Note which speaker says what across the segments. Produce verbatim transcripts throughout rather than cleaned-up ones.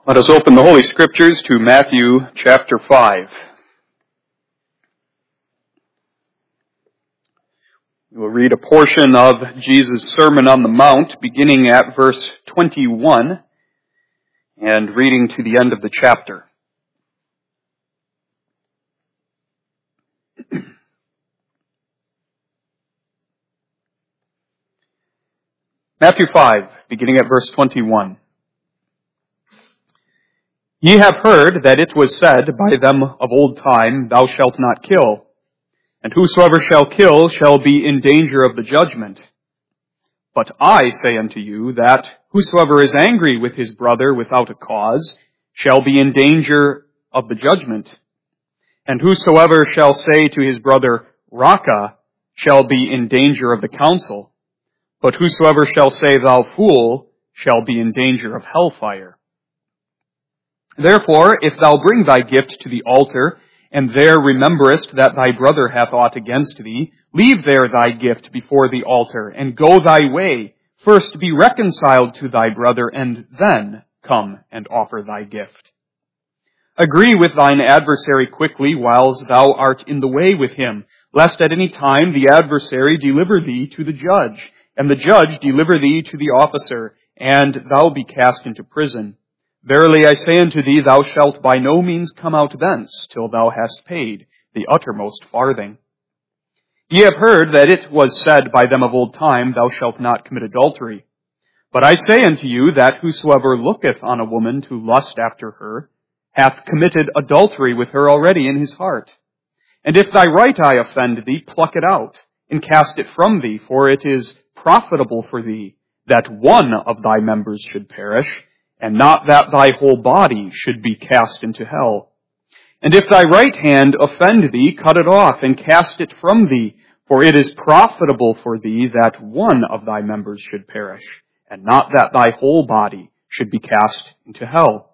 Speaker 1: Let us open the Holy Scriptures to Matthew chapter five. We will read a portion of Jesus' Sermon on the Mount, beginning at verse twenty-one, and reading to the end of the chapter. Matthew five, beginning at verse twenty-one. Ye have heard that it was said by them of old time, Thou shalt not kill, and whosoever shall kill shall be in danger of the judgment. But I say unto you that whosoever is angry with his brother without a cause shall be in danger of the judgment. And whosoever shall say to his brother, Raca, shall be in danger of the council. But whosoever shall say, Thou fool, shall be in danger of hellfire. Therefore, if thou bring thy gift to the altar, and there rememberest that thy brother hath aught against thee, leave there thy gift before the altar, and go thy way. First be reconciled to thy brother, and then come and offer thy gift. Agree with thine adversary quickly, whiles thou art in the way with him, lest at any time the adversary deliver thee to the judge, and the judge deliver thee to the officer, and thou be cast into prison. Verily I say unto thee, thou shalt by no means come out thence, till thou hast paid the uttermost farthing. Ye have heard that it was said by them of old time, Thou shalt not commit adultery. But I say unto you, that whosoever looketh on a woman to lust after her, hath committed adultery with her already in his heart. And if thy right eye offend thee, pluck it out, and cast it from thee, for it is profitable for thee that one of thy members should perish, and not that thy whole body should be cast into hell. And if thy right hand offend thee, cut it off, and cast it from thee, for it is profitable for thee that one of thy members should perish, and not that thy whole body should be cast into hell.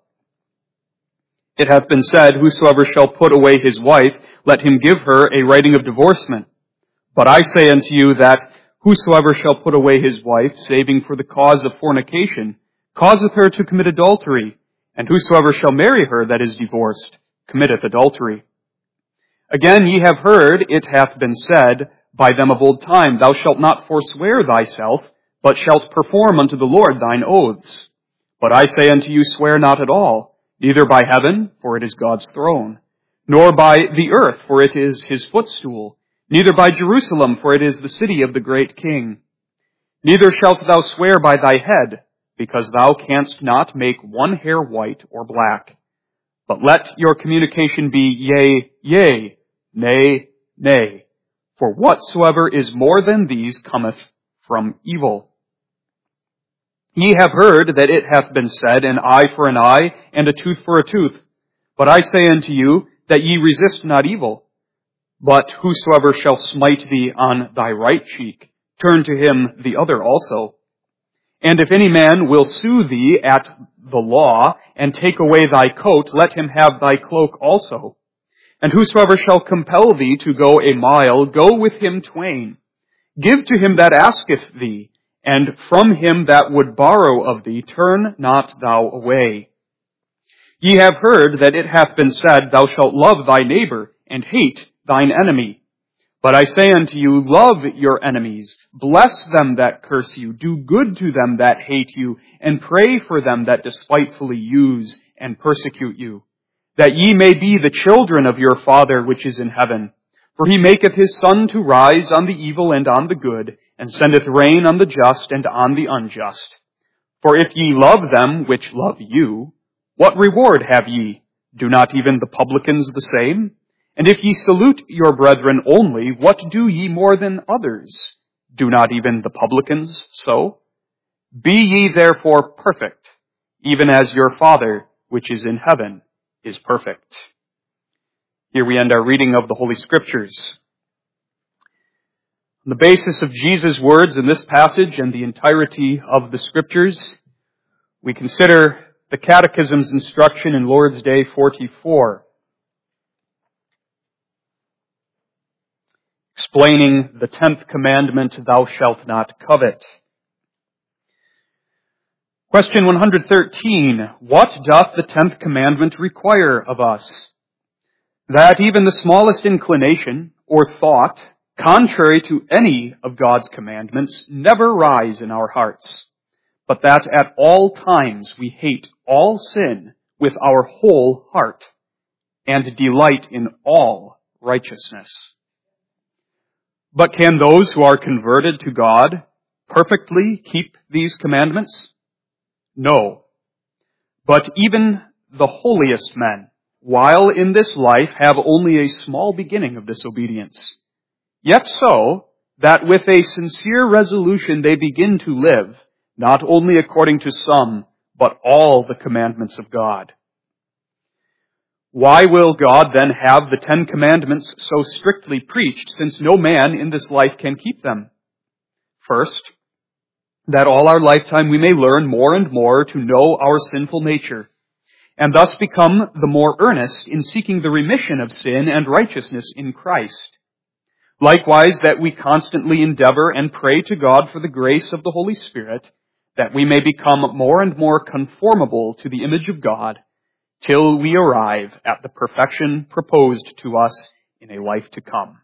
Speaker 1: It hath been said, Whosoever shall put away his wife, let him give her a writing of divorcement. But I say unto you that whosoever shall put away his wife, saving for the cause of fornication, causeth her to commit adultery, and whosoever shall marry her that is divorced committeth adultery. Again ye have heard it hath been said by them of old time, Thou shalt not forswear thyself, but shalt perform unto the Lord thine oaths. But I say unto you, swear not at all, neither by heaven, for it is God's throne, nor by the earth, for it is his footstool, neither by Jerusalem, for it is the city of the great King. Neither shalt thou swear by thy head, because thou canst not make one hair white or black. But let your communication be yea, yea, nay, nay. For whatsoever is more than these cometh from evil. Ye have heard that it hath been said, An eye for an eye, and a tooth for a tooth. But I say unto you, that ye resist not evil. But whosoever shall smite thee on thy right cheek, turn to him the other also. And if any man will sue thee at the law, and take away thy coat, let him have thy cloak also. And whosoever shall compel thee to go a mile, go with him twain. Give to him that asketh thee, and from him that would borrow of thee, turn not thou away. Ye have heard that it hath been said, Thou shalt love thy neighbor, and hate thine enemy. But I say unto you, love your enemies, bless them that curse you, do good to them that hate you, and pray for them that despitefully use and persecute you, that ye may be the children of your Father which is in heaven. For he maketh his sun to rise on the evil and on the good, and sendeth rain on the just and on the unjust. For if ye love them which love you, what reward have ye? Do not even the publicans the same? And if ye salute your brethren only, what do ye more than others? Do not even the publicans so? Be ye therefore perfect, even as your Father which is in heaven is perfect. Here we end our reading of the Holy Scriptures. On the basis of Jesus' words in this passage and the entirety of the Scriptures, we consider the Catechism's instruction in Lord's Day forty-four. Explaining the tenth commandment, Thou shalt not covet. Question one hundred thirteen. What doth the tenth commandment require of us? That even the smallest inclination or thought, contrary to any of God's commandments, never rise in our hearts, but that at all times we hate all sin with our whole heart, and delight in all righteousness. But can those who are converted to God perfectly keep these commandments? No. But even the holiest men, while in this life, have only a small beginning of this obedience. Yet so, that with a sincere resolution they begin to live, not only according to some, but all the commandments of God. Why will God then have the Ten Commandments so strictly preached, since no man in this life can keep them? First, that all our lifetime we may learn more and more to know our sinful nature, and thus become the more earnest in seeking the remission of sin and righteousness in Christ. Likewise, that we constantly endeavor and pray to God for the grace of the Holy Spirit, that we may become more and more conformable to the image of God, till we arrive at the perfection proposed to us in a life to come.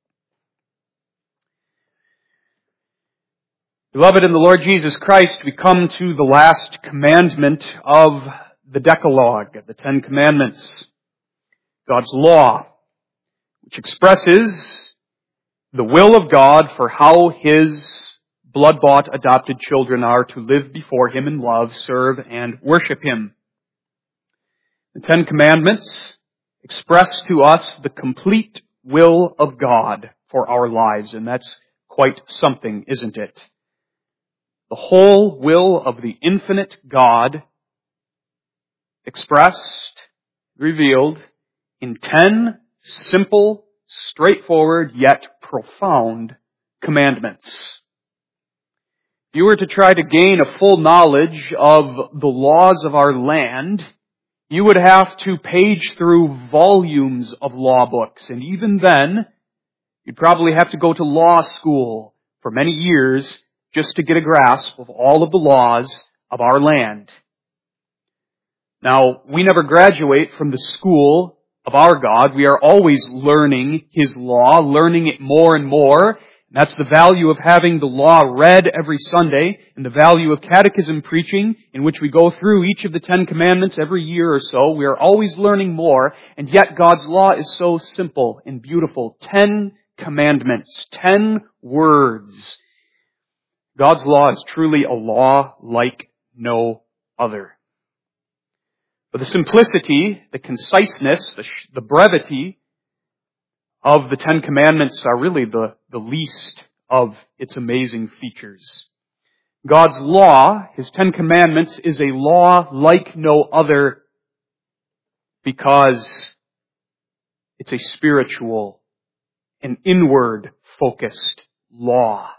Speaker 1: Beloved in the Lord Jesus Christ, we come to the last commandment of the Decalogue, the Ten Commandments, God's law, which expresses the will of God for how His blood-bought adopted children are to live before Him in love, serve, and worship Him. The Ten Commandments express to us the complete will of God for our lives, and that's quite something, isn't it? The whole will of the infinite God expressed, revealed in ten simple, straightforward, yet profound commandments. If you were to try to gain a full knowledge of the laws of our land, you would have to page through volumes of law books, and even then, you'd probably have to go to law school for many years just to get a grasp of all of the laws of our land. Now, we never graduate from the school of our God. We are always learning His law, learning it more and more. That's the value of having the law read every Sunday, and the value of catechism preaching, in which we go through each of the Ten Commandments every year or so. We are always learning more, and yet God's law is so simple and beautiful. Ten commandments, ten words. God's law is truly a law like no other. But the simplicity, the conciseness, the, sh- the brevity of the Ten Commandments are really the, the least of its amazing features. God's law, His Ten Commandments, is a law like no other because it's a spiritual and inward-focused law.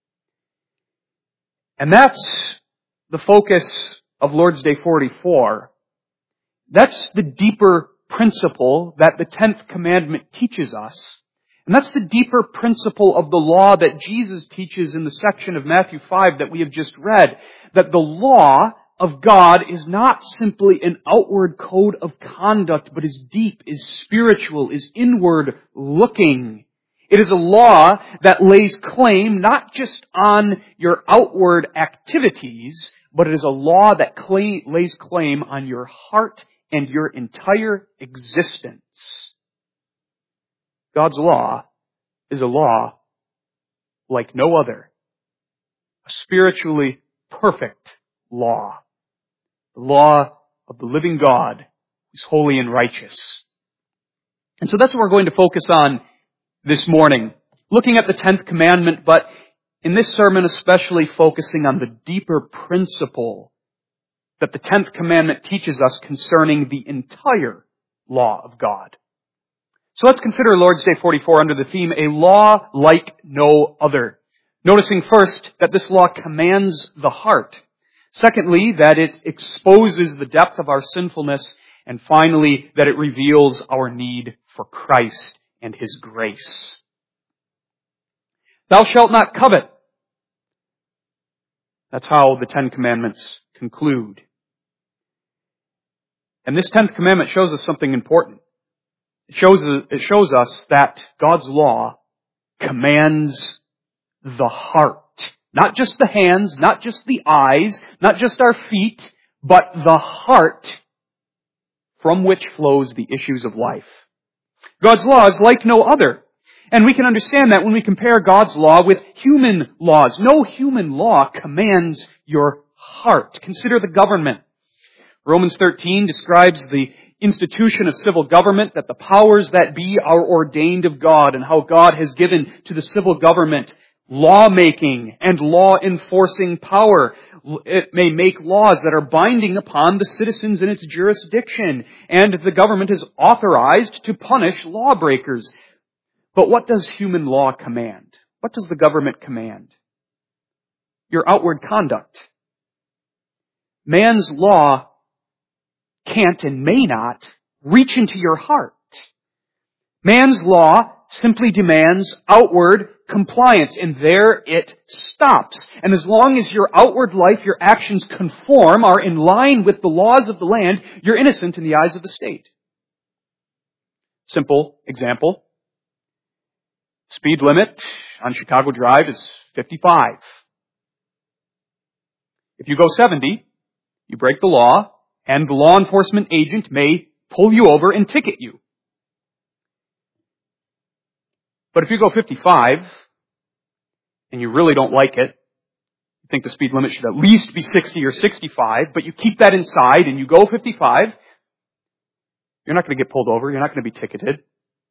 Speaker 1: And that's the focus of Lord's Day forty-four. That's the deeper principle that the tenth commandment teaches us. And that's the deeper principle of the law that Jesus teaches in the section of Matthew five that we have just read. That the law of God is not simply an outward code of conduct, but is deep, is spiritual, is inward looking. It is a law that lays claim not just on your outward activities, but it is a law that claim, lays claim on your heart and your entire existence. God's law is a law like no other. A spiritually perfect law. The law of the living God who is holy and righteous. And so that's what we're going to focus on this morning. Looking at the tenth commandment, but in this sermon especially focusing on the deeper principle that the tenth commandment teaches us concerning the entire law of God. So let's consider Lord's Day forty-four under the theme, a law like no other. Noticing first that this law commands the heart. Secondly, that it exposes the depth of our sinfulness. And finally, that it reveals our need for Christ and His grace. Thou shalt not covet. That's how the Ten Commandments conclude. And this tenth commandment shows us something important. It shows, it shows us that God's law commands the heart. Not just the hands, not just the eyes, not just our feet, but the heart from which flows the issues of life. God's law is like no other. And we can understand that when we compare God's law with human laws. No human law commands your heart. Consider the government. Romans thirteen describes the institution of civil government, that the powers that be are ordained of God, and how God has given to the civil government lawmaking and law-enforcing power. It may make laws that are binding upon the citizens in its jurisdiction, and the government is authorized to punish lawbreakers. But what does human law command? What does the government command? Your outward conduct. Man's law can't and may not reach into your heart. Man's law simply demands outward compliance, and there it stops. And as long as your outward life, your actions conform, are in line with the laws of the land, you're innocent in the eyes of the state. Simple example. Speed limit on Chicago Drive is fifty-five. If you go seventy, you break the law, and the law enforcement agent may pull you over and ticket you. But if you go fifty-five, and you really don't like it, you think the speed limit should at least be sixty or sixty-five, but you keep that inside and you go fifty-five, you're not going to get pulled over, you're not going to be ticketed.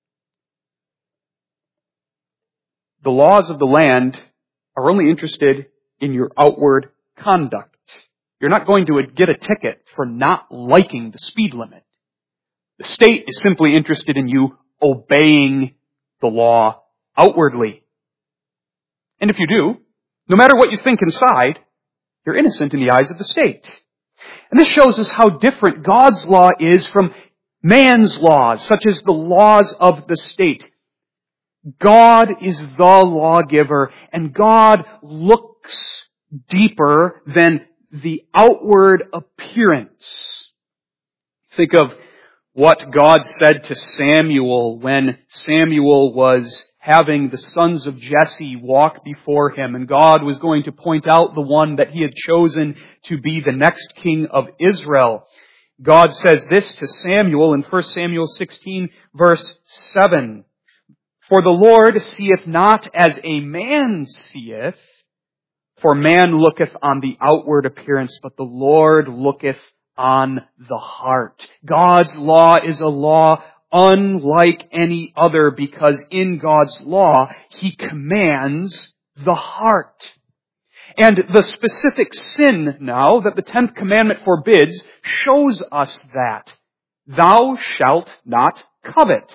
Speaker 1: The laws of the land are only interested in your outward conduct. You're not going to get a ticket for not liking the speed limit. The state is simply interested in you obeying the law outwardly. And if you do, no matter what you think inside, you're innocent in the eyes of the state. And this shows us how different God's law is from man's laws, such as the laws of the state. God is the lawgiver, and God looks deeper than the outward appearance. Think of what God said to Samuel when Samuel was having the sons of Jesse walk before him, and God was going to point out the one that he had chosen to be the next king of Israel. God says this to Samuel in First Samuel sixteen, verse seven. For the Lord seeth not as a man seeth, for man looketh on the outward appearance, but the Lord looketh on the heart. God's law is a law unlike any other, because in God's law, He commands the heart. And the specific sin now that the tenth commandment forbids shows us that. Thou shalt not covet.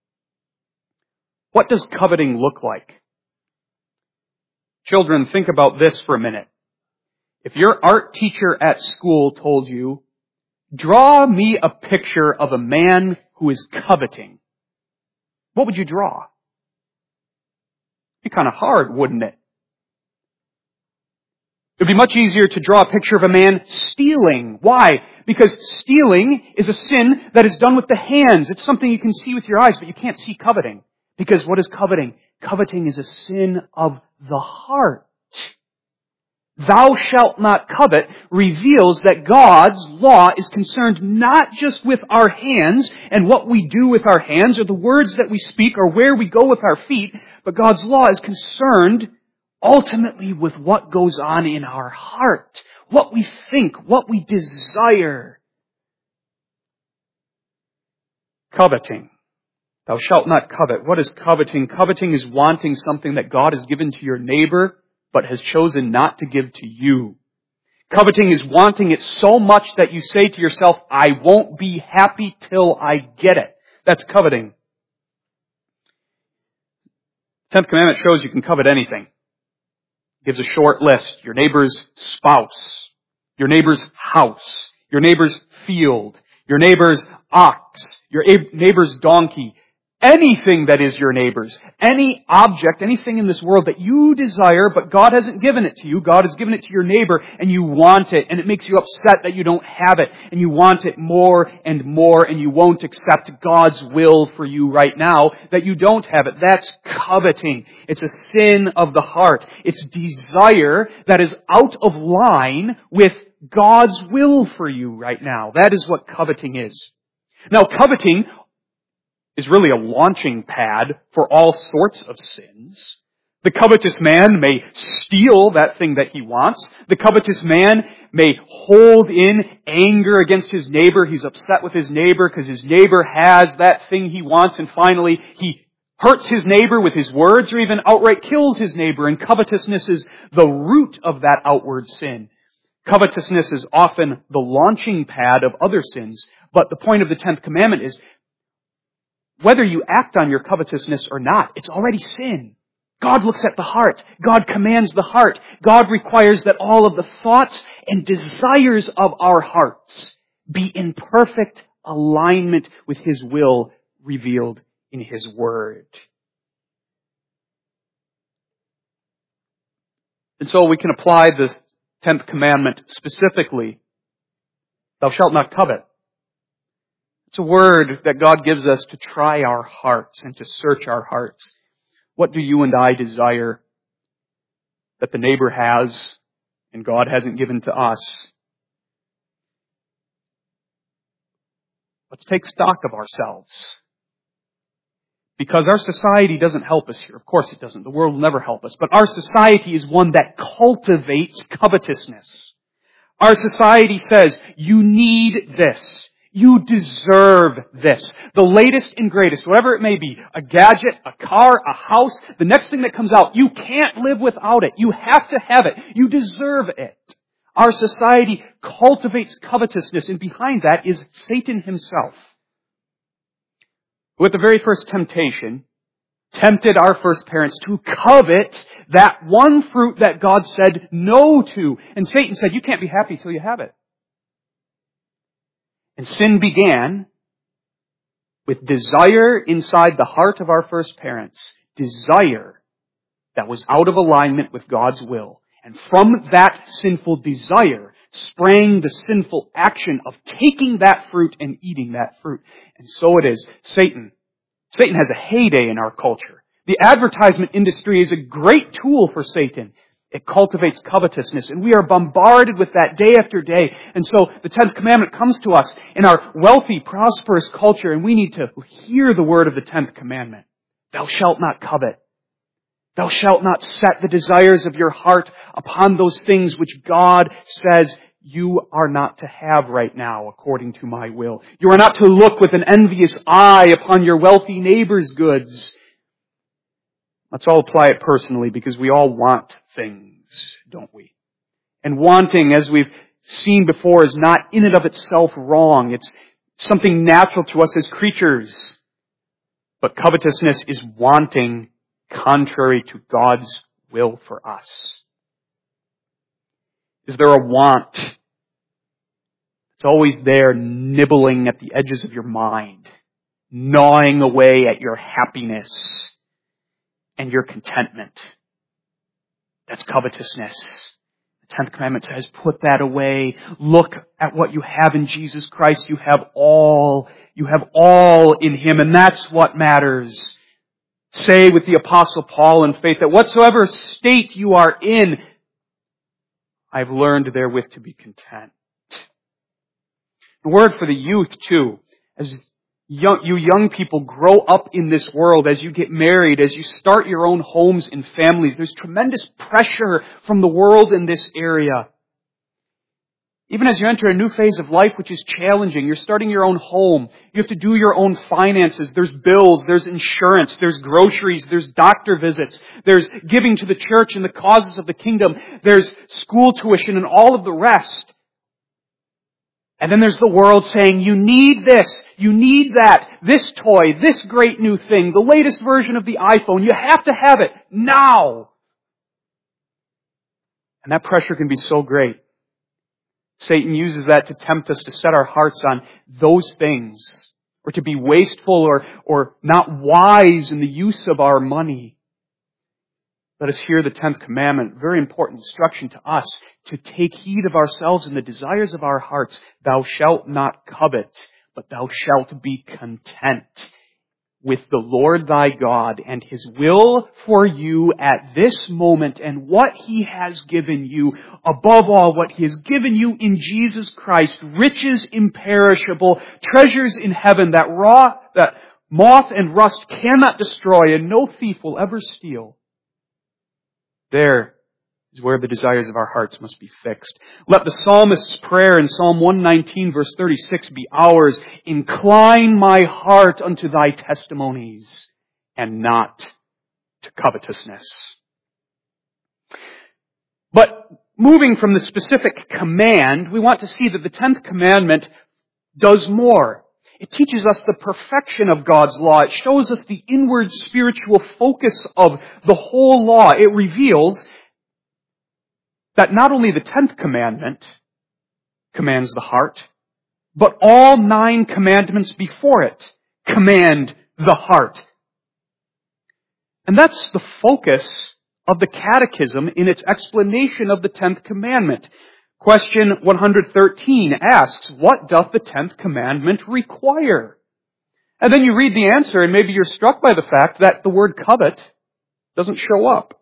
Speaker 1: What does coveting look like? Children, think about this for a minute. If your art teacher at school told you, draw me a picture of a man who is coveting, what would you draw? It'd be kind of hard, wouldn't it? It'd be much easier to draw a picture of a man stealing. Why? Because stealing is a sin that is done with the hands. It's something you can see with your eyes, but you can't see coveting. Because what is coveting? Coveting is a sin of the heart. Thou shalt not covet reveals that God's law is concerned not just with our hands and what we do with our hands or the words that we speak or where we go with our feet, but God's law is concerned ultimately with what goes on in our heart, what we think, what we desire. Coveting. Thou shalt not covet. What is coveting? Coveting is wanting something that God has given to your neighbor, but has chosen not to give to you. Coveting is wanting it so much that you say to yourself, I won't be happy till I get it. That's coveting. Tenth commandment shows you can covet anything. It gives a short list. Your neighbor's spouse, your neighbor's house, your neighbor's field, your neighbor's ox, your neighbor's donkey. anything that is your neighbor's, any object, anything in this world that you desire, but God hasn't given it to you. God has given it to your neighbor, and you want it, and it makes you upset that you don't have it, and you want it more and more, and you won't accept God's will for you right now that you don't have it. That's coveting. It's a sin of the heart. It's desire that is out of line with God's will for you right now. That is what coveting is. Now, coveting is really a launching pad for all sorts of sins. The covetous man may steal that thing that he wants. The covetous man may hold in anger against his neighbor. He's upset with his neighbor because his neighbor has that thing he wants, and finally he hurts his neighbor with his words or even outright kills his neighbor. And covetousness is the root of that outward sin. Covetousness is often the launching pad of other sins. But the point of the tenth commandment is, whether you act on your covetousness or not, it's already sin. God looks at the heart. God commands the heart. God requires that all of the thoughts and desires of our hearts be in perfect alignment with His will revealed in His Word. And so we can apply the tenth commandment specifically. Thou shalt not covet. It's a word that God gives us to try our hearts and to search our hearts. What do you and I desire that the neighbor has and God hasn't given to us? Let's take stock of ourselves. Because our society doesn't help us here. Of course it doesn't. The world will never help us. But our society is one that cultivates covetousness. Our society says, you need this. You deserve this. The latest and greatest, whatever it may be, a gadget, a car, a house, the next thing that comes out, you can't live without it. You have to have it. You deserve it. Our society cultivates covetousness, and behind that is Satan himself, who at the very first temptation tempted our first parents to covet that one fruit that God said no to. And Satan said, you can't be happy till you have it. And sin began with desire inside the heart of our first parents. Desire that was out of alignment with God's will. And from that sinful desire sprang the sinful action of taking that fruit and eating that fruit. And so it is. Satan. Satan has a heyday in our culture. The advertisement industry is a great tool for Satan. It cultivates covetousness, and we are bombarded with that day after day. And so the tenth commandment comes to us in our wealthy, prosperous culture, and we need to hear the word of the tenth commandment. Thou shalt not covet. Thou shalt not set the desires of your heart upon those things which God says you are not to have right now, according to my will. You are not to look with an envious eye upon your wealthy neighbor's goods. Let's all apply it personally, because we all want things, don't we? And wanting, as we've seen before, is not in and of itself wrong. It's something natural to us as creatures. But covetousness is wanting contrary to God's will for us. Is there a want? It's always there, nibbling at the edges of your mind, gnawing away at your happiness and your contentment. That's covetousness. The tenth commandment says, put that away. Look at what you have in Jesus Christ. You have all. You have all in Him, and that's what matters. Say with the Apostle Paul in faith that whatsoever state you are in, I've learned therewith to be content. The word for the youth, too, as Young, you young people grow up in this world, as you get married, as you start your own homes and families, there's tremendous pressure from the world in this area. Even as you enter a new phase of life, which is challenging, you're starting your own home. You have to do your own finances. There's bills, there's insurance, there's groceries, there's doctor visits, there's giving to the church and the causes of the kingdom, there's school tuition and all of the rest. And then there's the world saying, you need this, you need that, this toy, this great new thing, the latest version of the iPhone. You have to have it now. And that pressure can be so great. Satan uses that to tempt us to set our hearts on those things, or to be wasteful or, or not wise in the use of our money. Let us hear the tenth commandment, very important instruction to us, to take heed of ourselves and the desires of our hearts. Thou shalt not covet, but thou shalt be content with the Lord thy God and His will for you at this moment and what He has given you, above all what He has given you in Jesus Christ, riches imperishable, treasures in heaven that raw, that moth and rust cannot destroy and no thief will ever steal. There is where the desires of our hearts must be fixed. Let the psalmist's prayer in Psalm one nineteen verse thirty-six be ours. Incline my heart unto thy testimonies and not to covetousness. But moving from the specific command, we want to see that the tenth commandment does more. It teaches us the perfection of God's law. It shows us the inward spiritual focus of the whole law. It reveals that not only the tenth commandment commands the heart, but all nine commandments before it command the heart. And that's the focus of the Catechism in its explanation of the tenth commandment. Question one hundred thirteen asks, what doth the tenth commandment require? And then you read the answer and maybe you're struck by the fact that the word covet doesn't show up.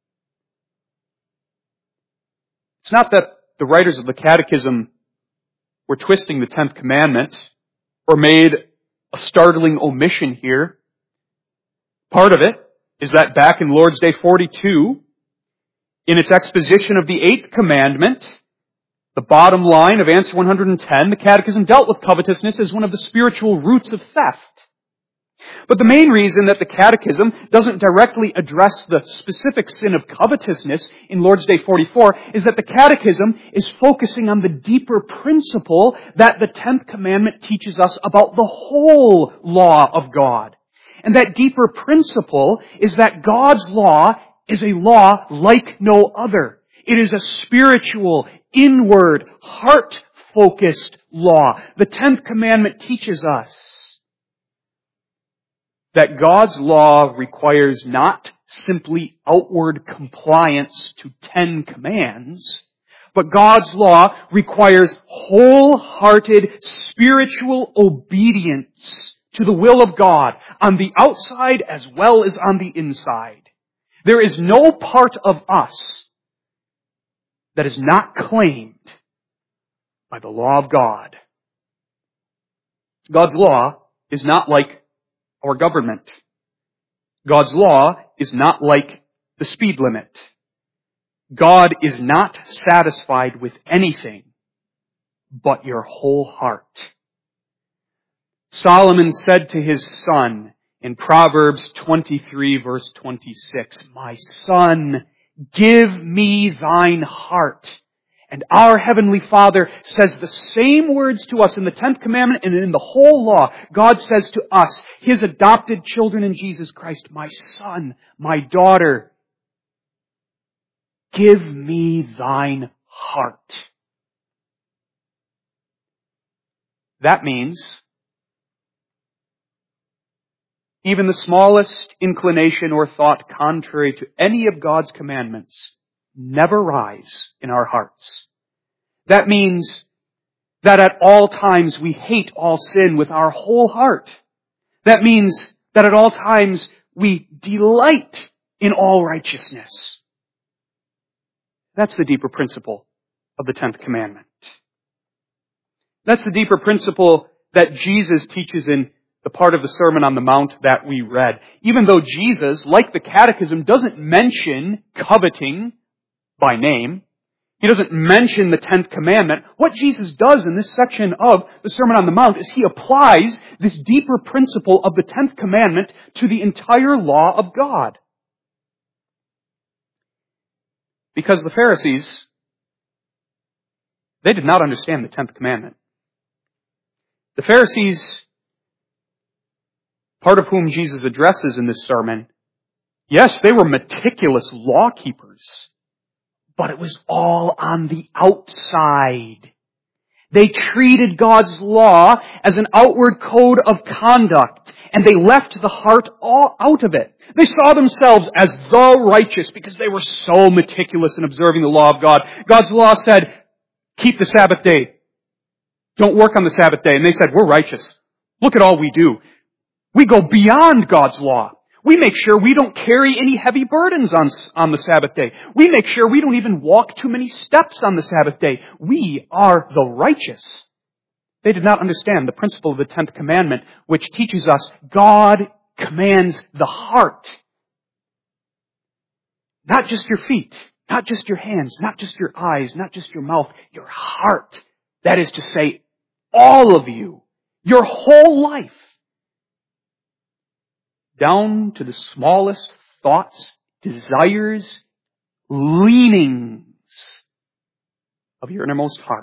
Speaker 1: It's not that the writers of the Catechism were twisting the tenth commandment or made a startling omission here. Part of it is that back in Lord's Day forty-two, in its exposition of the eighth commandment, the bottom line of answer one hundred ten, the Catechism dealt with covetousness as one of the spiritual roots of theft. But the main reason that the Catechism doesn't directly address the specific sin of covetousness in Lord's Day forty-four is that the Catechism is focusing on the deeper principle that the tenth commandment teaches us about the whole law of God. And that deeper principle is that God's law is a law like no other. It is a spiritual, inward, heart-focused law. The tenth commandment teaches us that God's law requires not simply outward compliance to ten commands, but God's law requires wholehearted spiritual obedience to the will of God on the outside as well as on the inside. There is no part of us that is not claimed by the law of God. God's law is not like our government. God's law is not like the speed limit. God is not satisfied with anything but your whole heart. Solomon said to his son in Proverbs twenty-three verse twenty-six, my son, give me thine heart. And our Heavenly Father says the same words to us in the tenth commandment and in the whole law. God says to us, His adopted children in Jesus Christ, my son, my daughter, give me thine heart. That means even the smallest inclination or thought contrary to any of God's commandments never rise in our hearts. That means that at all times we hate all sin with our whole heart. That means that at all times we delight in all righteousness. That's the deeper principle of the tenth commandment. That's the deeper principle that Jesus teaches in the part of the Sermon on the Mount that we read. Even though Jesus, like the Catechism, doesn't mention coveting by name, He doesn't mention the tenth commandment, what Jesus does in this section of the Sermon on the Mount is He applies this deeper principle of the tenth commandment to the entire law of God. Because the Pharisees, they did not understand the tenth commandment. The Pharisees, part of whom Jesus addresses in this sermon, yes, they were meticulous law keepers, but it was all on the outside. They treated God's law as an outward code of conduct, and they left the heart all out of it. They saw themselves as the righteous because they were so meticulous in observing the law of God. God's law said, keep the Sabbath day. Don't work on the Sabbath day. And they said, we're righteous. Look at all we do. We go beyond God's law. We make sure we don't carry any heavy burdens on, on the Sabbath day. We make sure we don't even walk too many steps on the Sabbath day. We are the righteous. They did not understand the principle of the tenth commandment, which teaches us God commands the heart. Not just your feet, not just your hands, not just your eyes, not just your mouth, your heart. That is to say, all of you, your whole life. Down to the smallest thoughts, desires, leanings of your innermost heart.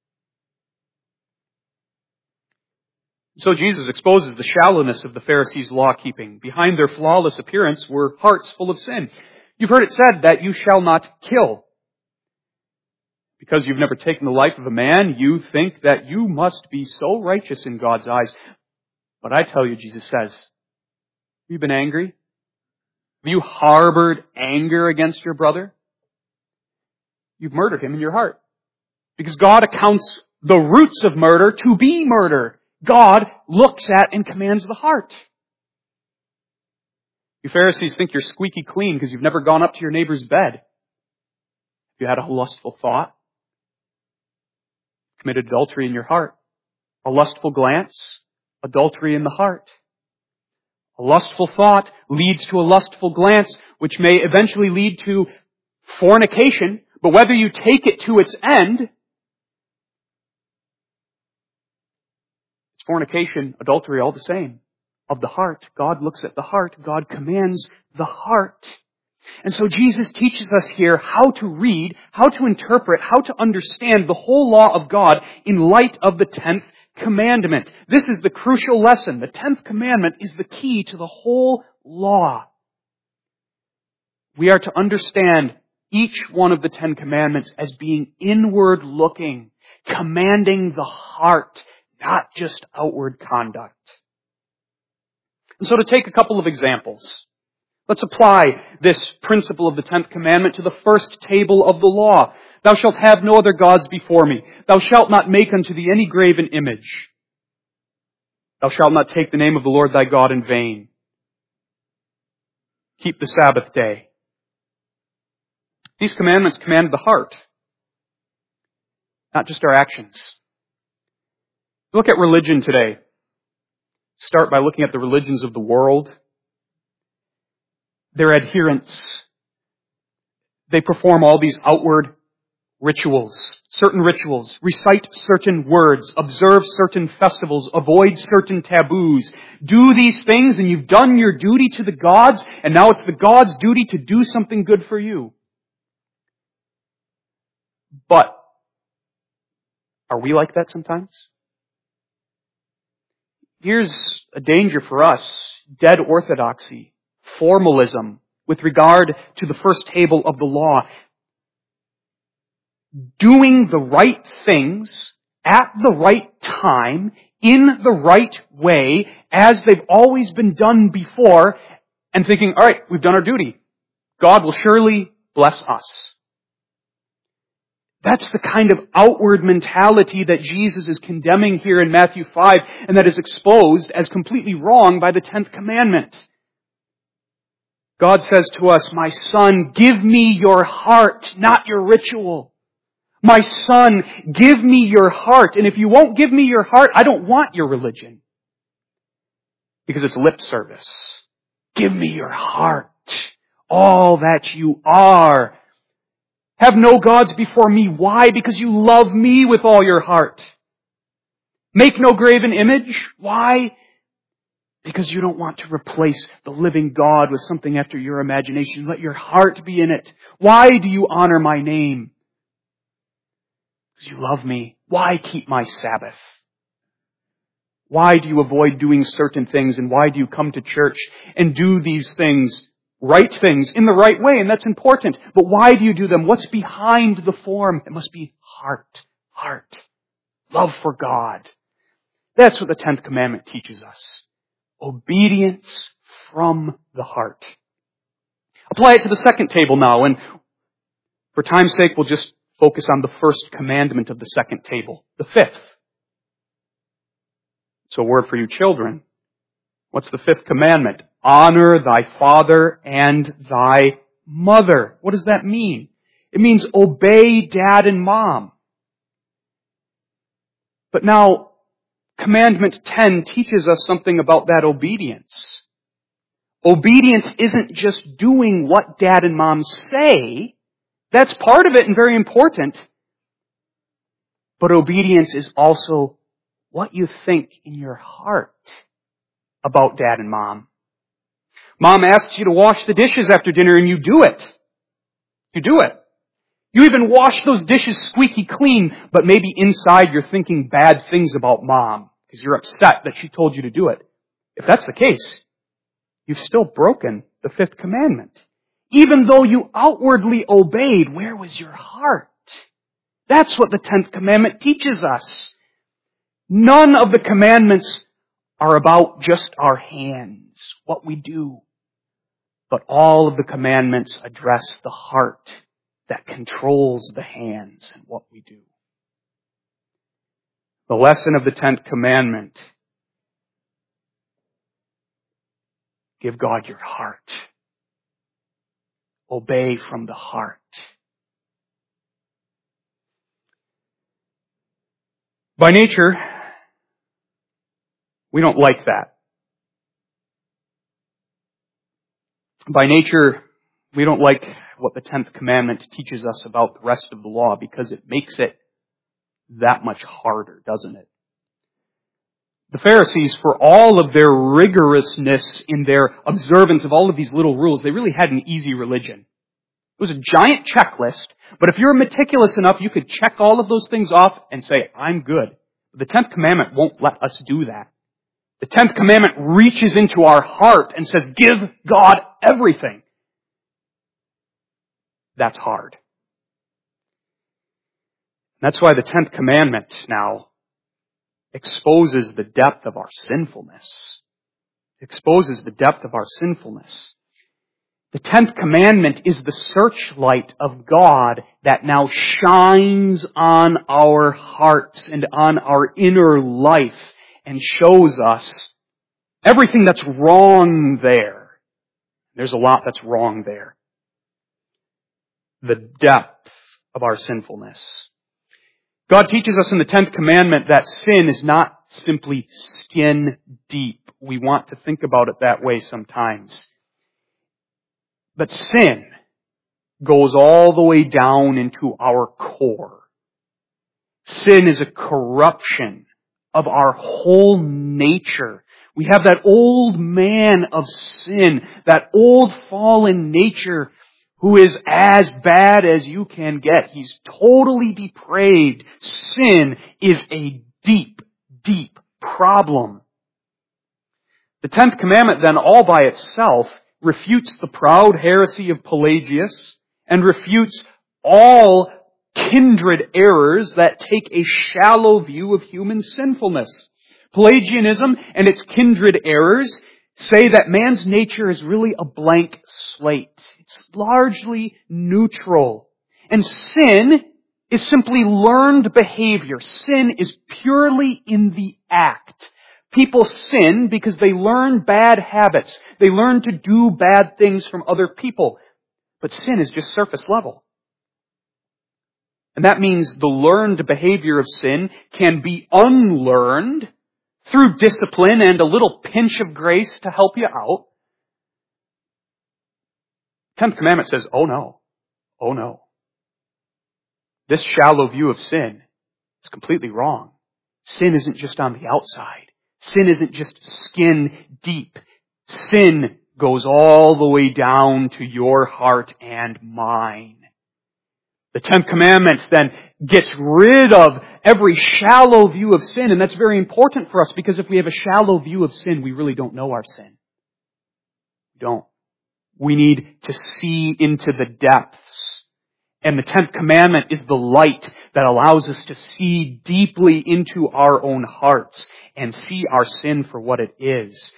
Speaker 1: So Jesus exposes the shallowness of the Pharisees' law-keeping. Behind their flawless appearance were hearts full of sin. You've heard it said that you shall not kill. Because you've never taken the life of a man, you think that you must be so righteous in God's eyes. But I tell you, Jesus says, have you been angry? Have you harbored anger against your brother? You've murdered him in your heart. Because God accounts the roots of murder to be murder. God looks at and commands the heart. You Pharisees think you're squeaky clean because you've never gone up to your neighbor's bed. You had a lustful thought. Committed adultery in your heart. A lustful glance. Adultery in the heart. A lustful thought leads to a lustful glance, which may eventually lead to fornication. But whether you take it to its end, it's fornication, adultery, all the same. Of the heart. God looks at the heart. God commands the heart. And so Jesus teaches us here how to read, how to interpret, how to understand the whole law of God in light of the tenth commandment. This is the crucial lesson. The tenth commandment is the key to the whole law. We are to understand each one of the Ten Commandments as being inward looking, commanding the heart, not just outward conduct. And so to take a couple of examples, let's apply this principle of the tenth commandment to the first table of the law. Thou shalt have no other gods before me. Thou shalt not make unto thee any graven image. Thou shalt not take the name of the Lord thy God in vain. Keep the Sabbath day. These commandments command the heart, not just our actions. Look at religion today. Start by looking at the religions of the world. Their adherents. They perform all these outward rituals, certain rituals, recite certain words, observe certain festivals, avoid certain taboos. Do these things and you've done your duty to the gods, and now it's the gods' duty to do something good for you. But are we like that sometimes? Here's a danger for us, dead orthodoxy, formalism with regard to the first table of the law. Doing the right things at the right time, in the right way, as they've always been done before, and thinking, all right, we've done our duty. God will surely bless us. That's the kind of outward mentality that Jesus is condemning here in Matthew five, and that is exposed as completely wrong by the tenth commandment. God says to us, my son, give me your heart, not your ritual. My son, give me your heart. And if you won't give me your heart, I don't want your religion. Because it's lip service. Give me your heart. All that you are. Have no gods before me. Why? Because you love me with all your heart. Make no graven image. Why? Because you don't want to replace the living God with something after your imagination. Let your heart be in it. Why do you honor my name? Because you love me. Why keep my Sabbath? Why do you avoid doing certain things? And why do you come to church and do these things, right things, in the right way? And that's important. But why do you do them? What's behind the form? It must be heart. Heart. love for God. That's what the tenth commandment teaches us. Obedience from the heart. Apply it to the second table now, and for time's sake, we'll just focus on the first commandment of the second table, the fifth. So a word for you children. What's the fifth commandment? Honor thy father and thy mother. What does that mean? It means obey dad and mom. But now, commandment ten teaches us something about that obedience. Obedience isn't just doing what dad and mom say. That's part of it and very important. But obedience is also what you think in your heart about dad and mom. Mom asks you to wash the dishes after dinner and you do it. You do it. You even wash those dishes squeaky clean, but maybe inside you're thinking bad things about mom because you're upset that she told you to do it. If that's the case, you've still broken the fifth commandment. Even though you outwardly obeyed, where was your heart? That's what the tenth commandment teaches us. None of the commandments are about just our hands, what we do. But all of the commandments address the heart that controls the hands and what we do. The lesson of the tenth commandment: give God your heart. Obey from the heart. By nature, we don't like that. By nature, we don't like what the tenth commandment teaches us about the rest of the law because it makes it that much harder, doesn't it? The Pharisees, for all of their rigorousness in their observance of all of these little rules, they really had an easy religion. It was a giant checklist, but if you're meticulous enough, you could check all of those things off and say, I'm good. But the tenth commandment won't let us do that. The tenth commandment reaches into our heart and says, give God everything. That's hard. That's why the tenth commandment now exposes the depth of our sinfulness. Exposes the depth of our sinfulness. The tenth commandment is the searchlight of God that now shines on our hearts and on our inner life and shows us everything that's wrong there. There's a lot that's wrong there. The depth of our sinfulness. God teaches us in the tenth commandment that sin is not simply skin deep. We want to think about it that way sometimes. But sin goes all the way down into our core. Sin is a corruption of our whole nature. We have that old man of sin, that old fallen nature who is as bad as you can get. He's totally depraved. Sin is a deep, deep problem. The tenth commandment then, all by itself, refutes the proud heresy of Pelagius and refutes all kindred errors that take a shallow view of human sinfulness. Pelagianism and its kindred errors say that man's nature is really a blank slate. It's largely neutral. And sin is simply learned behavior. Sin is purely in the act. People sin because they learn bad habits. They learn to do bad things from other people. But sin is just surface level. And that means the learned behavior of sin can be unlearned through discipline and a little pinch of grace to help you out. Tenth commandment says, oh no, oh no. This shallow view of sin is completely wrong. Sin isn't just on the outside. Sin isn't just skin deep. Sin goes all the way down to your heart and mine. The tenth commandment then gets rid of every shallow view of sin, and that's very important for us because if we have a shallow view of sin, we really don't know our sin. We don't. We need to see into the depths And the tenth commandment is the light that allows us to see deeply into our own hearts and see our sin for what it is.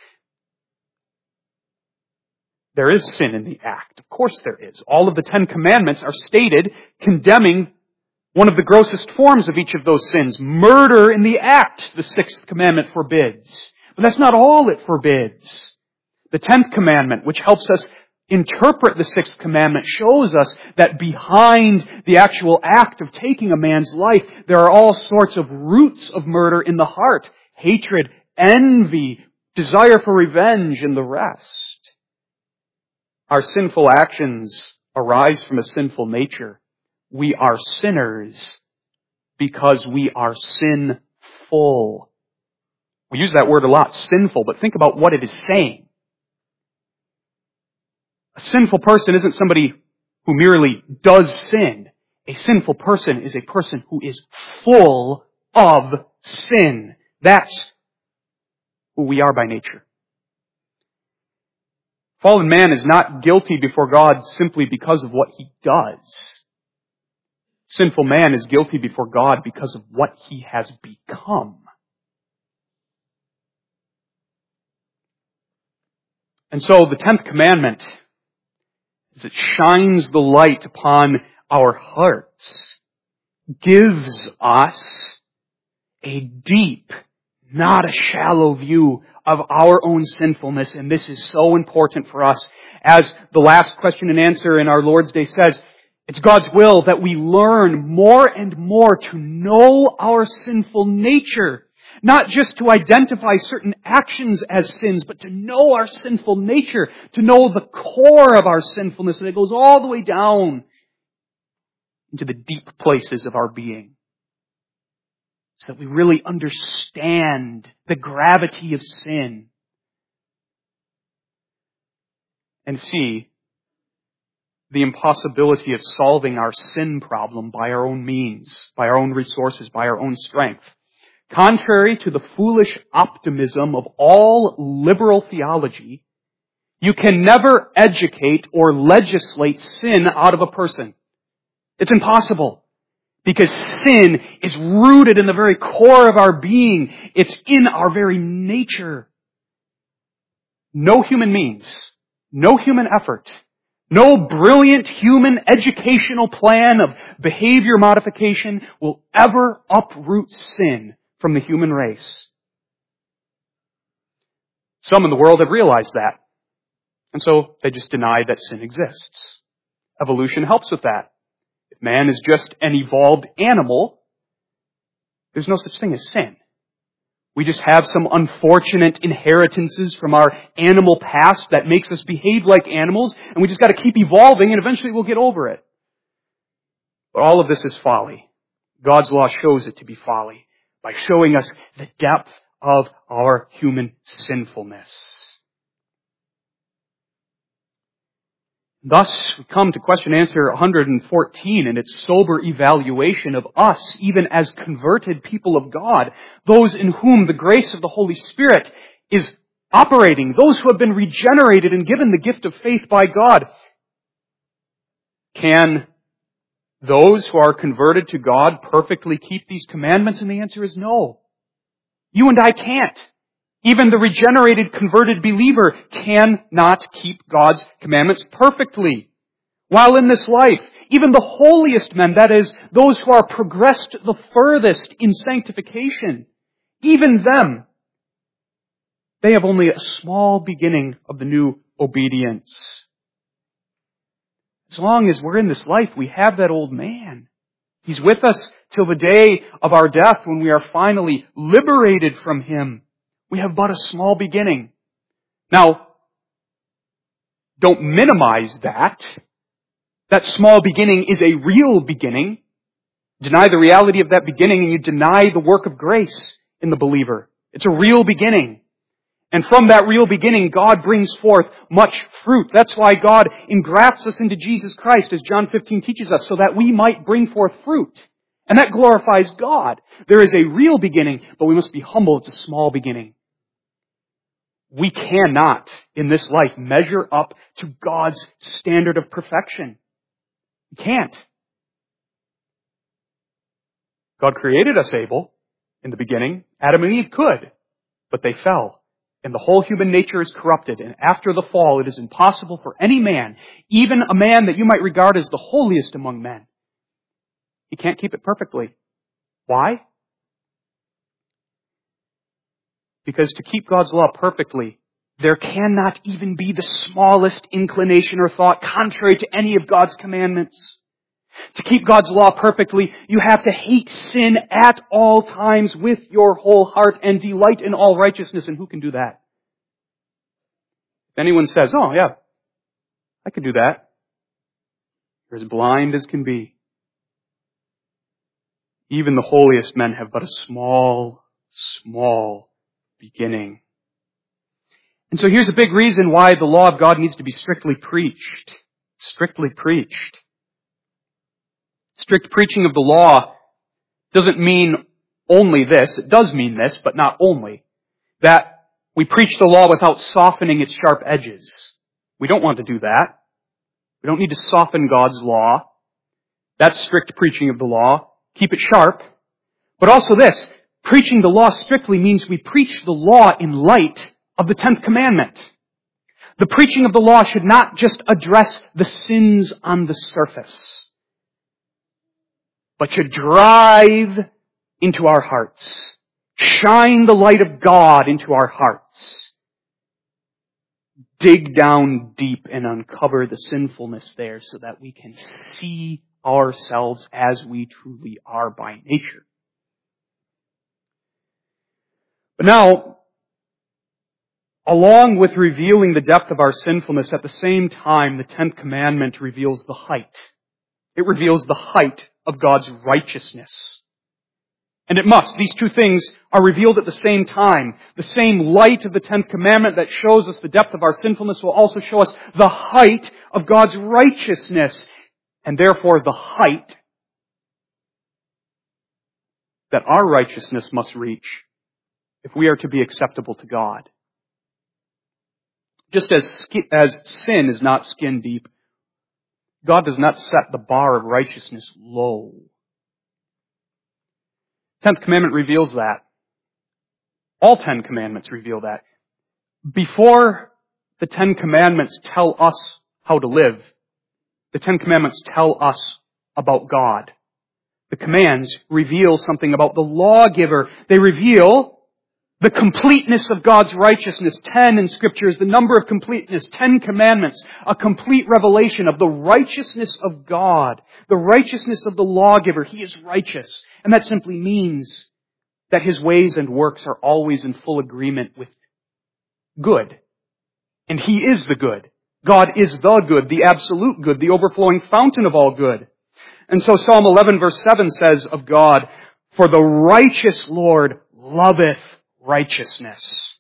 Speaker 1: There is sin in the act. Of course there is. All of the Ten Commandments are stated condemning one of the grossest forms of each of those sins. Murder in the act, the sixth commandment forbids. But that's not all it forbids. The tenth commandment, which helps us interpret the sixth commandment, shows us that behind the actual act of taking a man's life, there are all sorts of roots of murder in the heart. Hatred, envy, desire for revenge, and the rest. Our sinful actions arise from a sinful nature. We are sinners because we are sinful. We use that word a lot, sinful, but think about what it is saying. A sinful person isn't somebody who merely does sin. A sinful person is a person who is full of sin. That's who we are by nature. Fallen man is not guilty before God simply because of what he does. Sinful man is guilty before God because of what he has become. And so the tenth commandment, as it shines the light upon our hearts, gives us a deep, not a shallow view of our own sinfulness. And this is so important for us. As the last question and answer in our Lord's Day says, it's God's will that we learn more and more to know our sinful nature. Not just to identify certain actions as sins, but to know our sinful nature, to know the core of our sinfulness, and it goes all the way down into the deep places of our being. So that we really understand the gravity of sin. And see the impossibility of solving our sin problem by our own means, by our own resources, by our own strength. Contrary to the foolish optimism of all liberal theology, you can never educate or legislate sin out of a person. It's impossible. Because sin is rooted in the very core of our being. It's in our very nature. No human means, no human effort, no brilliant human educational plan of behavior modification will ever uproot sin from the human race. Some in the world have realized that. And so they just deny that sin exists. Evolution helps with that. If man is just an evolved animal, there's no such thing as sin. We just have some unfortunate inheritances from our animal past that makes us behave like animals, and we just got to keep evolving, and eventually we'll get over it. But all of this is folly. God's law shows it to be folly by showing us the depth of our human sinfulness. Thus, we come to question and answer one hundred fourteen and its sober evaluation of us, even as converted people of God, those in whom the grace of the Holy Spirit is operating, those who have been regenerated and given the gift of faith by God. Can those who are converted to God perfectly keep these commandments? And the answer is no. You and I can't. Even the regenerated, converted believer cannot keep God's commandments perfectly. While in this life, even the holiest men, that is, those who are progressed the furthest in sanctification, even them, they have only a small beginning of the new obedience. As long as we're in this life, we have that old man. He's with us till the day of our death when we are finally liberated from him. We have but a small beginning. Now, don't minimize that. That small beginning is a real beginning. Deny the reality of that beginning and you deny the work of grace in the believer. It's a real beginning. And from that real beginning, God brings forth much fruit. That's why God engrafts us into Jesus Christ, as John fifteen teaches us, so that we might bring forth fruit. And that glorifies God. There is a real beginning, but we must be humble. It's a small beginning. We cannot, in this life, measure up to God's standard of perfection. We can't. God created us able in the beginning. Adam and Eve could, but they fell. And the whole human nature is corrupted. And after the fall, it is impossible for any man, even a man that you might regard as the holiest among men. He can't keep it perfectly. Why? Because to keep God's law perfectly, there cannot even be the smallest inclination or thought contrary to any of God's commandments. To keep God's law perfectly, you have to hate sin at all times with your whole heart and delight in all righteousness. And who can do that? If anyone says, oh yeah, I can do that, you're as blind as can be. Even the holiest men have but a small, small beginning. And so here's a big reason why the law of God needs to be strictly preached. Strictly preached. Strict preaching of the law doesn't mean only this. It does mean this, but not only. That we preach the law without softening its sharp edges. We don't want to do that. We don't need to soften God's law. That's strict preaching of the law. Keep it sharp. But also this, preaching the law strictly means we preach the law in light of the tenth commandment. The preaching of the law should not just address the sins on the surface, but should drive into our hearts, shine the light of God into our hearts, dig down deep and uncover the sinfulness there so that we can see ourselves as we truly are by nature. But now, along with revealing the depth of our sinfulness, at the same time, the tenth commandment reveals the height. It reveals the height of God's righteousness. And it must. These two things are revealed at the same time. The same light of the tenth commandment that shows us the depth of our sinfulness will also show us the height of God's righteousness. And therefore the height that our righteousness must reach if we are to be acceptable to God. Just as, as sin is not skin deep, God does not set the bar of righteousness low. Tenth commandment reveals that. All ten commandments reveal that. Before the Ten Commandments tell us how to live, the Ten Commandments tell us about God. The commands reveal something about the lawgiver. They reveal the completeness of God's righteousness. Ten in Scripture is the number of completeness. Ten commandments, a complete revelation of the righteousness of God, the righteousness of the lawgiver. He is righteous. And that simply means that His ways and works are always in full agreement with good. And He is the good. God is the good, the absolute good, the overflowing fountain of all good. And so Psalm eleven verse seven says of God, "For the righteous Lord loveth righteousness."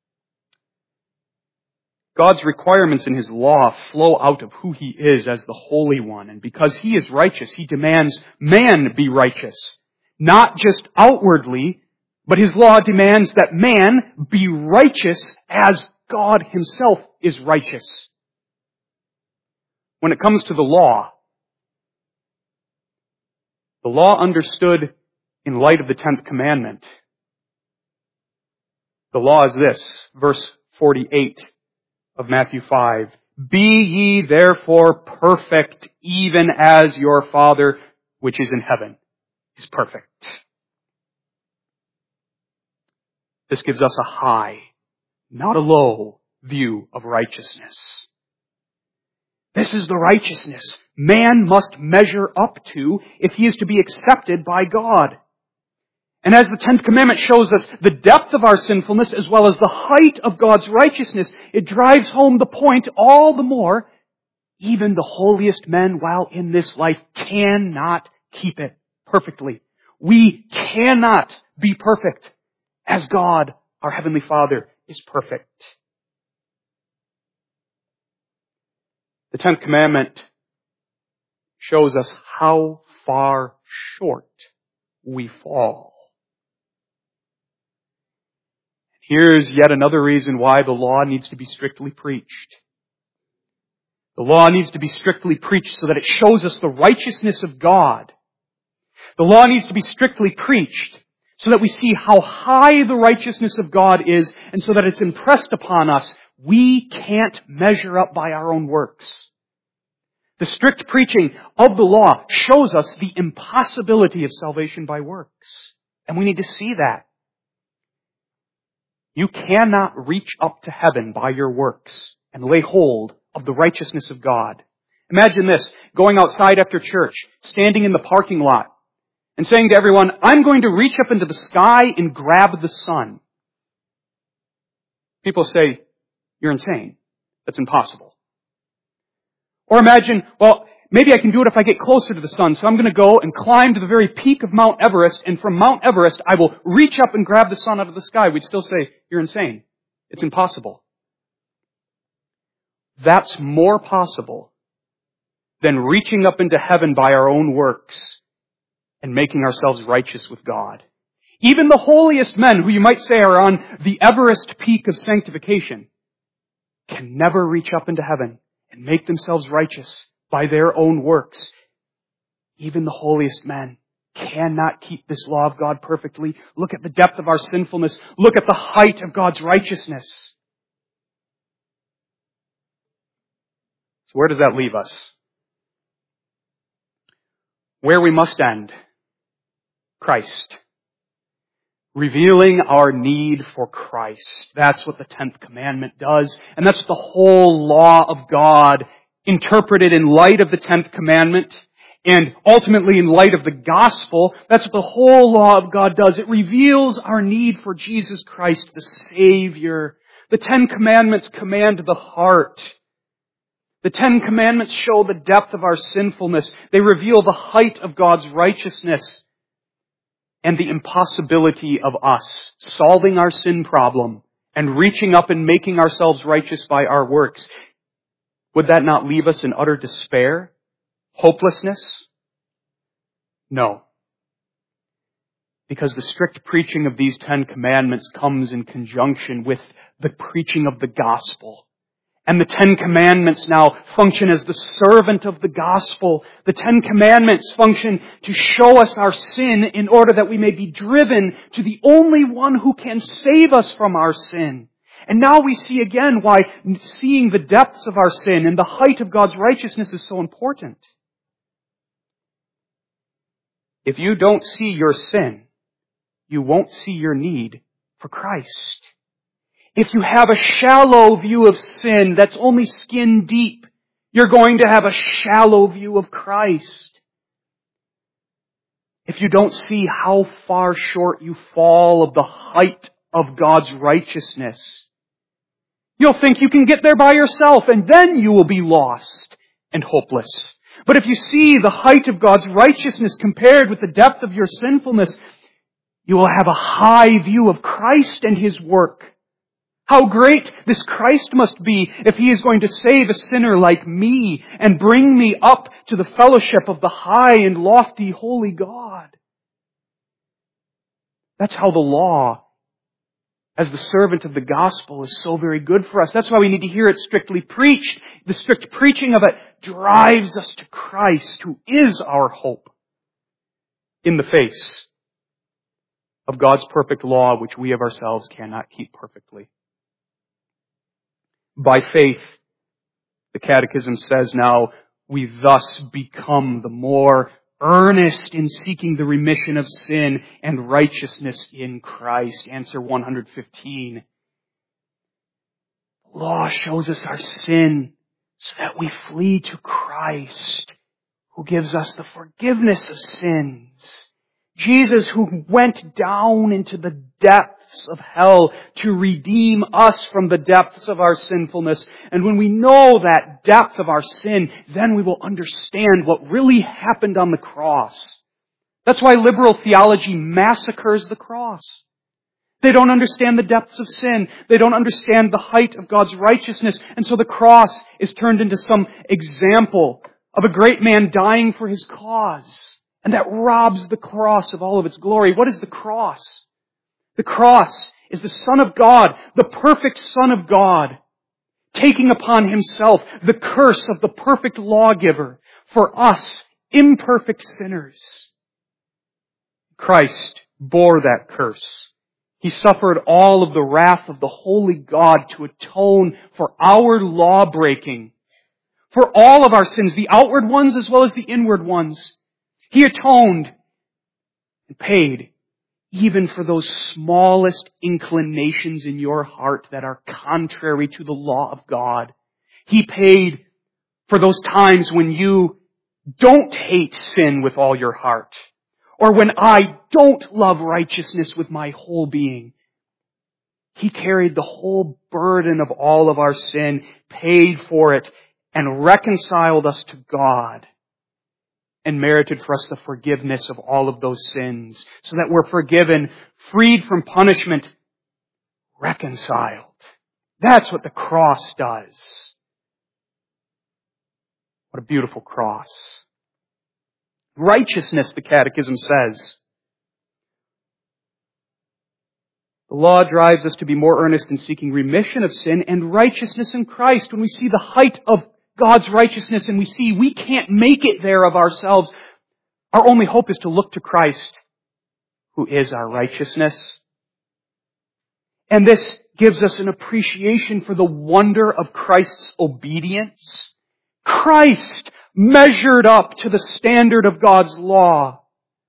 Speaker 1: God's requirements in His law flow out of who He is as the Holy One. And because He is righteous, He demands man be righteous. Not just outwardly, but His law demands that man be righteous as God Himself is righteous. When it comes to the law, the law understood in light of the tenth commandment, the law is this, verse forty-eight of Matthew five. "Be ye therefore perfect, even as your Father which is in heaven is perfect." This gives us a high, not a low, view of righteousness. This is the righteousness man must measure up to if he is to be accepted by God. And as the tenth commandment shows us the depth of our sinfulness as well as the height of God's righteousness, it drives home the point all the more. Even the holiest men while in this life cannot keep it perfectly. We cannot be perfect as God, our Heavenly Father, is perfect. The tenth commandment shows us how far short we fall. Here's yet another reason why the law needs to be strictly preached. The law needs to be strictly preached so that it shows us the righteousness of God. The law needs to be strictly preached so that we see how high the righteousness of God is and so that it's impressed upon us. We can't measure up by our own works. The strict preaching of the law shows us the impossibility of salvation by works. And we need to see that. You cannot reach up to heaven by your works and lay hold of the righteousness of God. Imagine this, going outside after church, standing in the parking lot, and saying to everyone, I'm going to reach up into the sky and grab the sun. People say, you're insane. That's impossible. Or imagine, well, maybe I can do it if I get closer to the sun, so I'm going to go and climb to the very peak of Mount Everest, and from Mount Everest, I will reach up and grab the sun out of the sky. We'd still say, you're insane. It's impossible. That's more possible than reaching up into heaven by our own works and making ourselves righteous with God. Even the holiest men, who you might say are on the Everest peak of sanctification, can never reach up into heaven and make themselves righteous by their own works. Even the holiest men cannot keep this law of God perfectly. Look at the depth of our sinfulness. Look at the height of God's righteousness. So where does that leave us? Where we must end. Christ. Revealing our need for Christ. That's what the tenth commandment does. And that's what the whole law of God, interpreted in light of the tenth commandment, and ultimately in light of the gospel, that's what the whole law of God does. It reveals our need for Jesus Christ, the Savior. The Ten Commandments command the heart. The Ten Commandments show the depth of our sinfulness. They reveal the height of God's righteousness and the impossibility of us solving our sin problem and reaching up and making ourselves righteous by our works. Would that not leave us in utter despair? Hopelessness? No. Because the strict preaching of these Ten Commandments comes in conjunction with the preaching of the gospel. And the Ten Commandments now function as the servant of the gospel. The Ten Commandments function to show us our sin in order that we may be driven to the only one who can save us from our sin. And now we see again why seeing the depths of our sin and the height of God's righteousness is so important. If you don't see your sin, you won't see your need for Christ. If you have a shallow view of sin that's only skin deep, you're going to have a shallow view of Christ. If you don't see how far short you fall of the height of God's righteousness, you'll think you can get there by yourself, and then you will be lost and hopeless. But if you see the height of God's righteousness compared with the depth of your sinfulness, you will have a high view of Christ and His work. How great this Christ must be if He is going to save a sinner like me and bring me up to the fellowship of the high and lofty holy God. That's how the law, as the servant of the gospel, is so very good for us. That's why we need to hear it strictly preached. The strict preaching of it drives us to Christ, who is our hope in the face of God's perfect law, which we of ourselves cannot keep perfectly. By faith, the Catechism says now, we thus become the more earnest in seeking the remission of sin and righteousness in Christ. Answer one hundred fifteen. The law shows us our sin so that we flee to Christ, who gives us the forgiveness of sins. Jesus, who went down into the depths of hell to redeem us from the depths of our sinfulness. And when we know that depth of our sin, then we will understand what really happened on the cross. That's why liberal theology massacres the cross. They don't understand the depths of sin. They don't understand the height of God's righteousness. And so the cross is turned into some example of a great man dying for his cause. And that robs the cross of all of its glory. What is the cross? The cross is the Son of God, the perfect Son of God, taking upon Himself the curse of the perfect lawgiver for us, imperfect sinners. Christ bore that curse. He suffered all of the wrath of the holy God to atone for our law-breaking, for all of our sins, the outward ones as well as the inward ones. He atoned and paid even for those smallest inclinations in your heart that are contrary to the law of God. He paid for those times when you don't hate sin with all your heart, or when I don't love righteousness with my whole being. He carried the whole burden of all of our sin, paid for it, and reconciled us to God, and merited for us the forgiveness of all of those sins, so that we're forgiven, freed from punishment, reconciled. That's what the cross does. What a beautiful cross. Righteousness, the Catechism says. The law drives us to be more earnest in seeking remission of sin and righteousness in Christ. When we see the height of God's righteousness and we see we can't make it there of ourselves, our only hope is to look to Christ, who is our righteousness. And this gives us an appreciation for the wonder of Christ's obedience. Christ measured up to the standard of God's law.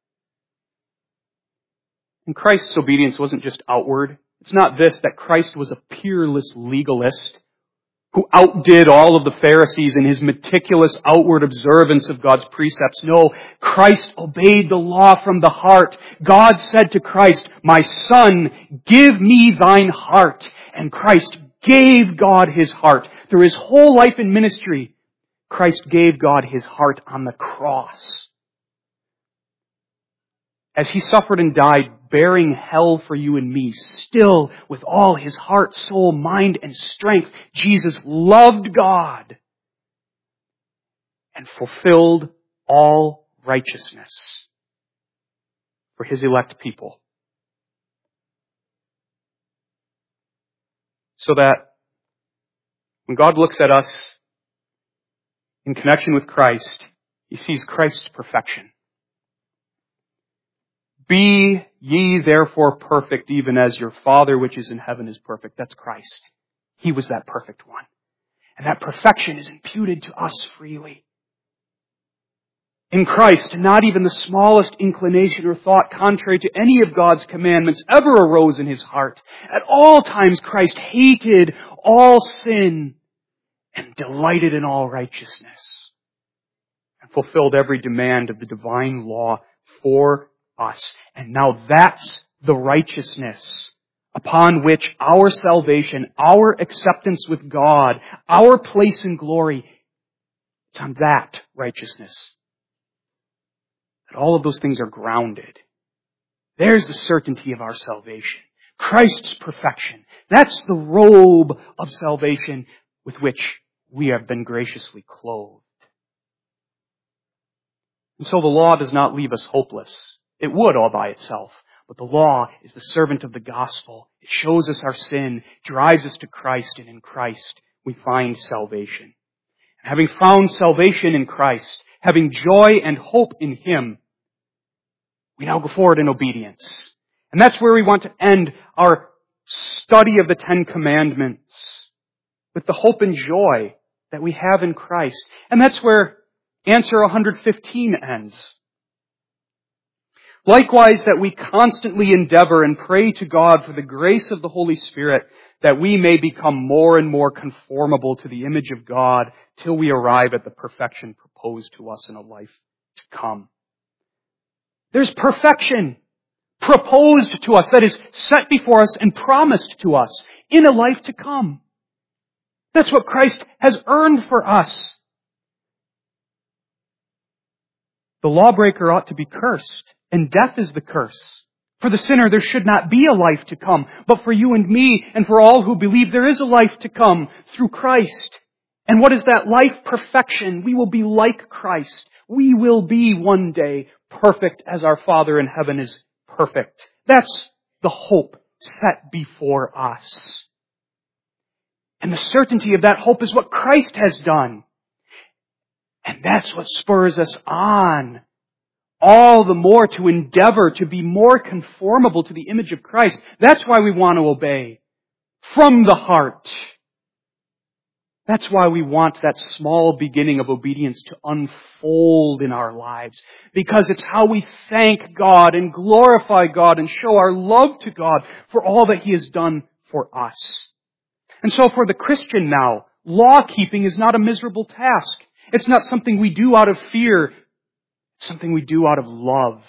Speaker 1: And Christ's obedience wasn't just outward. It's not this, that Christ was a peerless legalist who outdid all of the Pharisees in his meticulous outward observance of God's precepts. No, Christ obeyed the law from the heart. God said to Christ, "My Son, give me thine heart." And Christ gave God his heart. Through his whole life and ministry, Christ gave God his heart on the cross. As he suffered and died, bearing hell for you and me, still with all his heart, soul, mind, and strength, Jesus loved God and fulfilled all righteousness for his elect people. So that when God looks at us in connection with Christ, he sees Christ's perfection. Be ye therefore perfect, even as your Father which is in heaven is perfect. That's Christ. He was that perfect one. And that perfection is imputed to us freely. In Christ, not even the smallest inclination or thought contrary to any of God's commandments ever arose in his heart. At all times, Christ hated all sin and delighted in all righteousness, and fulfilled every demand of the divine law for us. And now that's the righteousness upon which our salvation, our acceptance with God, our place in glory, it's on that righteousness that all of those things are grounded. There's the certainty of our salvation. Christ's perfection. That's the robe of salvation with which we have been graciously clothed. And so the law does not leave us hopeless. It would all by itself. But the law is the servant of the gospel. It shows us our sin, drives us to Christ, and in Christ we find salvation. And having found salvation in Christ, having joy and hope in him, we now go forward in obedience. And that's where we want to end our study of the Ten Commandments, with the hope and joy that we have in Christ. And that's where answer one fifteen ends. Likewise, that we constantly endeavor and pray to God for the grace of the Holy Spirit, that we may become more and more conformable to the image of God till we arrive at the perfection proposed to us in a life to come. There's perfection proposed to us, that is set before us and promised to us in a life to come. That's what Christ has earned for us. The lawbreaker ought to be cursed, and death is the curse. For the sinner, there should not be a life to come. But for you and me, and for all who believe, there is a life to come through Christ. And what is that life? Perfection. We will be like Christ. We will be one day perfect as our Father in heaven is perfect. That's the hope set before us. And the certainty of that hope is what Christ has done. And that's what spurs us on all the more to endeavor to be more conformable to the image of Christ. That's why we want to obey from the heart. That's why we want that small beginning of obedience to unfold in our lives. Because it's how we thank God and glorify God and show our love to God for all that He has done for us. And so for the Christian now, law-keeping is not a miserable task. It's not something we do out of fear. It's something we do out of love.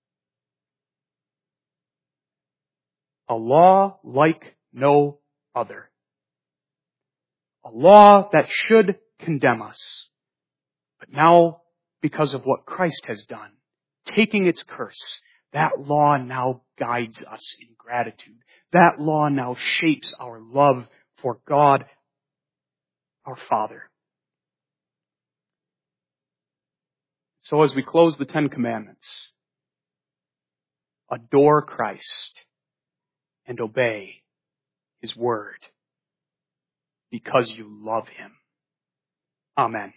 Speaker 1: A law like no other. A law that should condemn us. But now, because of what Christ has done, taking its curse, that law now guides us in gratitude. That law now shapes our love for God, our Father. So as we close the Ten Commandments, adore Christ and obey His Word because you love Him. Amen.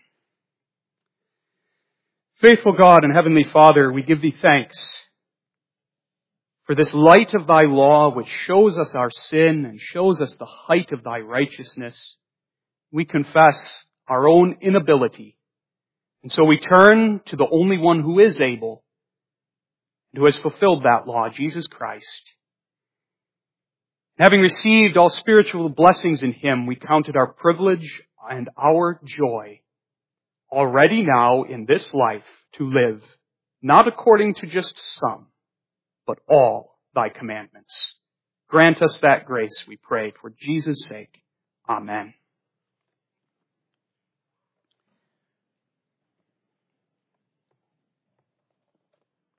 Speaker 1: Faithful God and Heavenly Father, we give Thee thanks for this light of Thy law which shows us our sin and shows us the height of Thy righteousness. We confess our own inability. And so we turn to the only one who is able and who has fulfilled that law, Jesus Christ. Having received all spiritual blessings in Him, we count it our privilege and our joy already now in this life to live, not according to just some, but all Thy commandments. Grant us that grace, we pray, for Jesus' sake. Amen.